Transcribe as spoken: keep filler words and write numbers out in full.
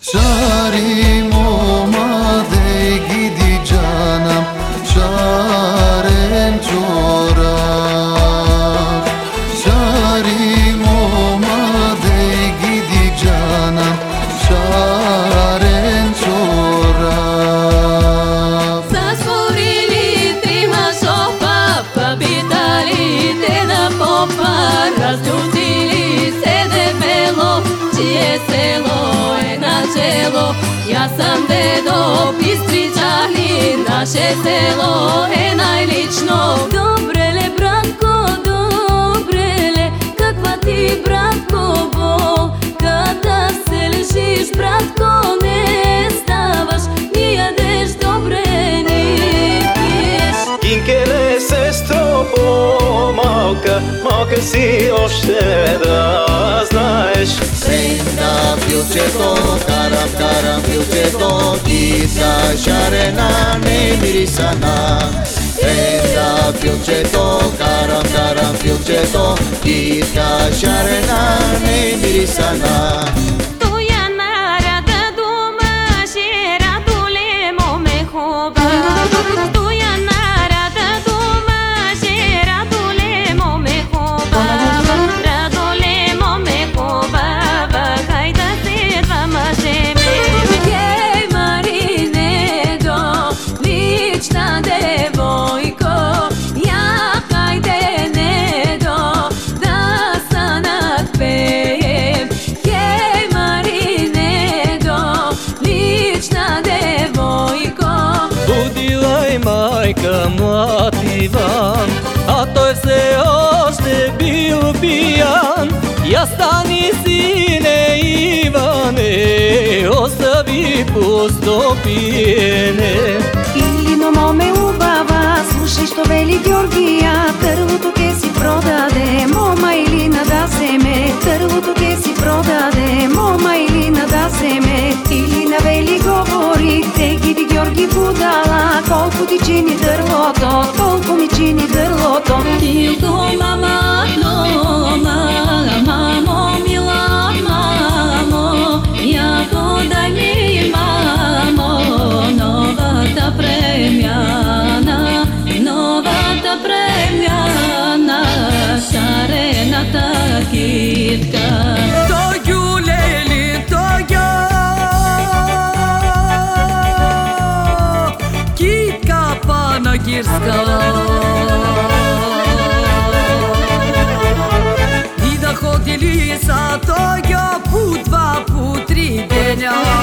Şarim olmadı gidi canım, şaren çorak. Şarim olmadı gidi canım, şaren çorak. Zasvorili trima sopa, popitali te na popa, razljutili se debelo, čije selo je na čelo. Ja sam dedo Bistričani, naše selo je najlično. Dobrele, bratko, dobrele, kakva ti bratko bol. Kada se ležiš, bratko, ne stavaš, ni jadeš dobre, ni piješ. Kinkele, sestro, malka, malka si ošte da znaš. Senda filčeto, karam karam filčeto, kitka šarena ne mirisana. Senda filčeto, karam karam filčeto, kitka šarena ne mirisana. Majka mlad Ivan, a той все още бил пиян. Я стани, сине Иване, остави пусто пиене. Илино, моме убава, слушай що вели Георгия, търлото ке си продаде, мома Илина да вземе. Търлото ке си продаде, мома Илина да вземе. Илина вели говори, те гиди Георги будала, колко ти чини дърлото, толкова ми чини дърлото. Тилко, мама, мамо, мамо, мила мамо, я подай ми, мамо, новата премяна, новата премяна, шарената китка. Тойо, лели, тойо, китка панагирска. И да ходили са тойо по два, по три деня.